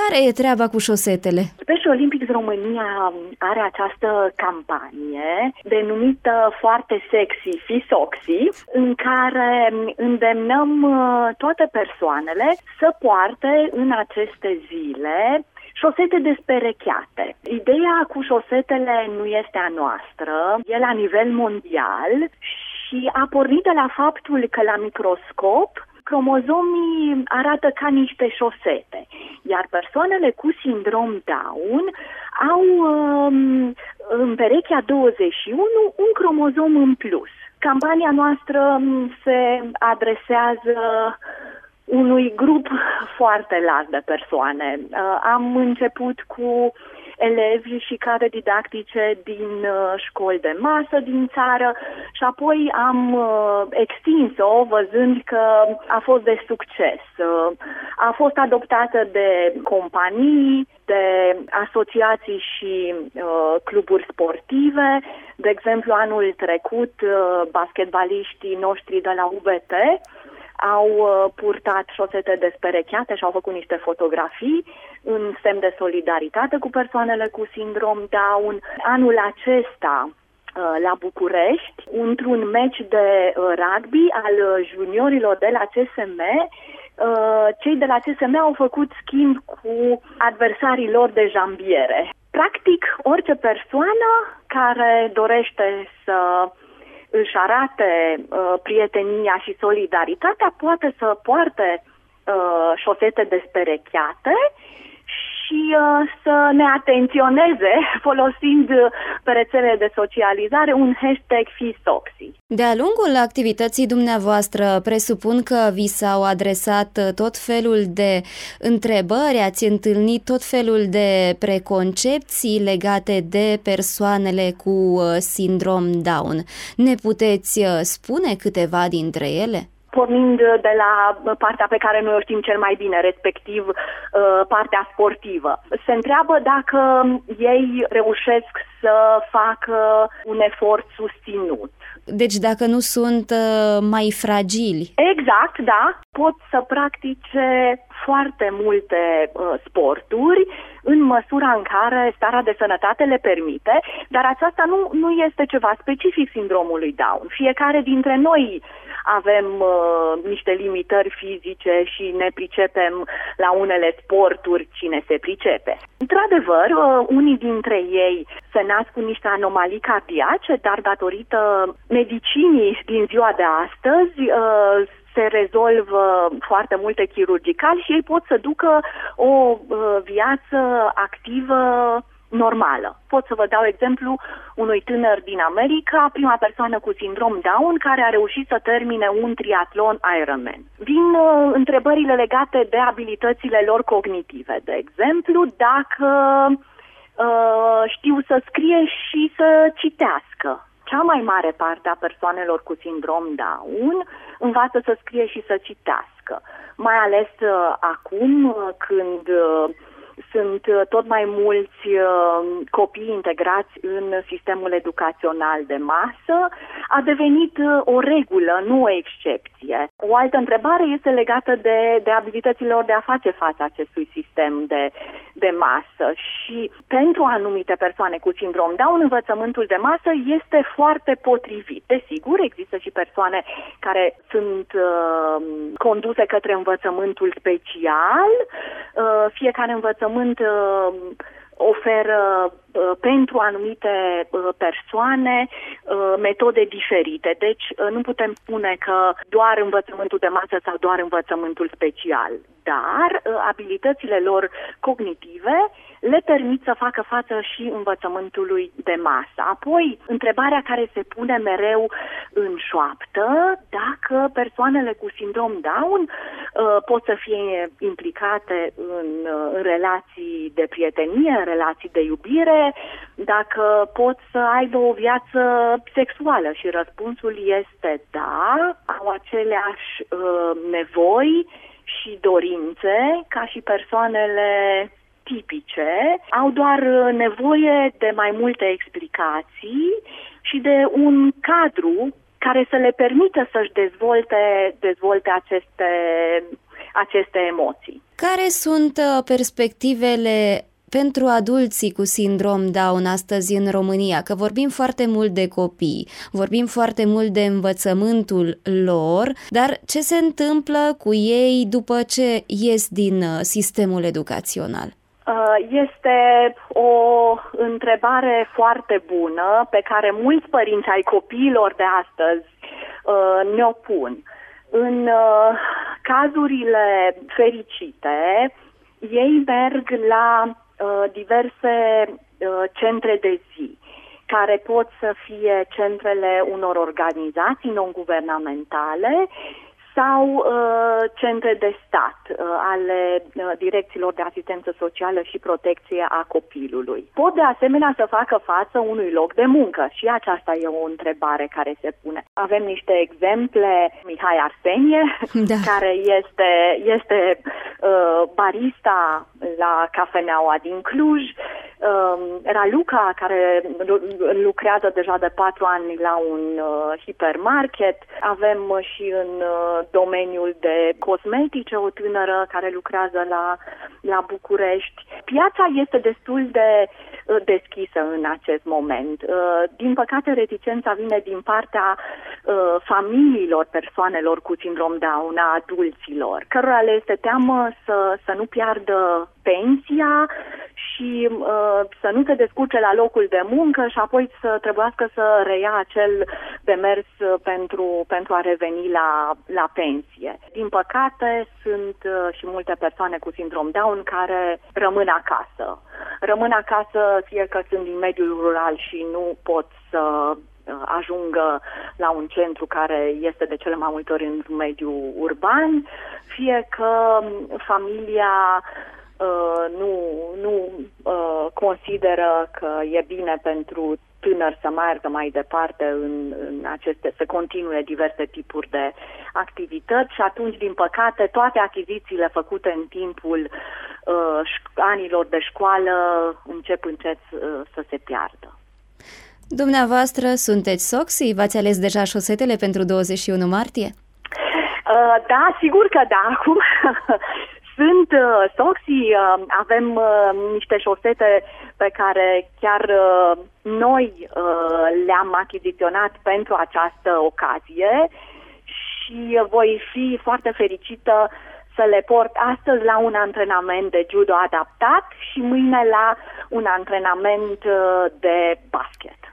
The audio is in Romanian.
Care e treaba cu șosetele? Special Olympics România are această campanie denumită foarte sexy, Fisoxy, în care îndemnăm toate persoanele să poarte în aceste zile șosete desperecheate. Ideea cu șosetele nu este a noastră, e la nivel mondial și a pornit de la faptul că la microscop cromozomii arată ca niște șosete, iar persoanele cu sindrom Down au în perechea 21 un cromozom în plus. Campania noastră se adresează unui grup foarte larg de persoane. Am început cu elevi și cadre didactice din școli de masă din țară și apoi am extins-o văzând că a fost de succes. A fost adoptată de companii, de asociații și cluburi sportive. De exemplu, anul trecut, basketbaliștii noștri de la UBT au purtat șosete desperecheate și au făcut niște fotografii în semn de solidaritate cu persoanele cu sindrom Down. Anul acesta, la București, într-un meci de rugby al juniorilor de la CSM, cei de la CSM au făcut schimb cu adversarii lor de jambiere. Practic, orice persoană care dorește să își arate prietenia și solidaritatea poate să poarte șosete desperecheate și să ne atenționeze folosind pe rețelele de socializare un hashtag Fisoxy. De-a lungul activității dumneavoastră presupun că vi s-au adresat tot felul de întrebări, ați întâlnit tot felul de preconcepții legate de persoanele cu sindrom Down. Ne puteți spune câteva dintre ele? Pornind de la partea pe care noi o știm cel mai bine, respectiv partea sportivă. Se întreabă dacă ei reușesc să facă un efort susținut. Deci dacă nu sunt mai fragili. Exact, da. Pot să practice foarte multe sporturi în măsura în care starea de sănătate le permite, dar aceasta nu este ceva specific sindromului Down. Fiecare dintre noi avem niște limitări fizice și ne pricepem la unele sporturi cine se pricepe. Într-adevăr, unii dintre ei se nasc cu niște anomalii cardiace, dar datorită medicinii din ziua de astăzi se rezolvă foarte multe chirurgical și ei pot să ducă o viață activă normală. Pot să vă dau exemplu unui tânăr din America, prima persoană cu sindrom Down, care a reușit să termine un triatlon Ironman. Vin întrebările legate de abilitățile lor cognitive. De exemplu, dacă știu să scrie și să citească. Cea mai mare parte a persoanelor cu sindrom Down învață să scrie și să citească. Mai ales acum, când sunt tot mai mulți copii integrați în sistemul educațional de masă, a devenit o regulă, nu o excepție. O altă întrebare este legată de abilitățile lor de a face față acestui sistem de masă și pentru anumite persoane cu sindrom Down, învățământul de masă este foarte potrivit. Desigur, există și persoane care sunt conduse către învățământul special, fiecare învățământ oferă pentru anumite persoane metode diferite. Deci nu putem spune că doar învățământul de masă sau doar învățământul special, dar abilitățile lor cognitive le permit să facă față și învățământului de masă. Apoi, întrebarea care se pune mereu în șoaptă, dacă persoanele cu sindrom Down pot să fie implicate în relații de prietenie, în relații de iubire, dacă pot să aibă o viață sexuală și răspunsul este da, au aceleași nevoi și dorințe ca și persoanele tipice, au doar nevoie de mai multe explicații și de un cadru care să le permită să-și dezvolte aceste emoții. Care sunt perspectivele pentru adulții cu sindrom Down astăzi în România? Că vorbim foarte mult de copii, vorbim foarte mult de învățământul lor, dar ce se întâmplă cu ei după ce ies din sistemul educațional? Este o întrebare foarte bună pe care mulți părinți ai copiilor de astăzi ne-o pun. În cazurile fericite, ei merg la diverse centre de zi, care pot să fie centrele unor organizații non-guvernamentale sau centre de stat ale direcțiilor de asistență socială și protecție a copilului. Pot de asemenea să facă față unui loc de muncă și aceasta e o întrebare care se pune. Avem niște exemple, Mihai Arsenie, da, care este barista la cafeneaua din Cluj, Raluca, care lucrează deja de 4 ani la un hipermarket. Avem și în domeniul de cosmetice o tânără care lucrează la București. Piața este destul de deschisă în acest moment. Din păcate, reticența vine din partea familiilor persoanelor cu sindrom Down, a adulților, cărora le este teamă să nu piardă pensia și să nu se descurce la locul de muncă și apoi să trebuiască să reia acel demers pentru a reveni la pensie. Din păcate, sunt și multe persoane cu sindrom Down care rămân acasă. Rămân acasă fie că sunt din mediul rural și nu pot să ajungă la un centru care este de cele mai multe ori în mediul urban, fie că familia nu consideră că e bine pentru tânăr să meargă mai departe în aceste, să continue diverse tipuri de activități și atunci, din păcate, toate achizițiile făcute în timpul anilor de școală încep încet să se piardă. Dumneavoastră sunteți Soxy? V-ați ales deja șosetele pentru 21 martie? Da, sigur că da. Acum sunt Soxy, avem niște șosete pe care chiar noi le-am achiziționat pentru această ocazie și voi fi foarte fericită să le port astăzi la un antrenament de judo adaptat și mâine la un antrenament de basket.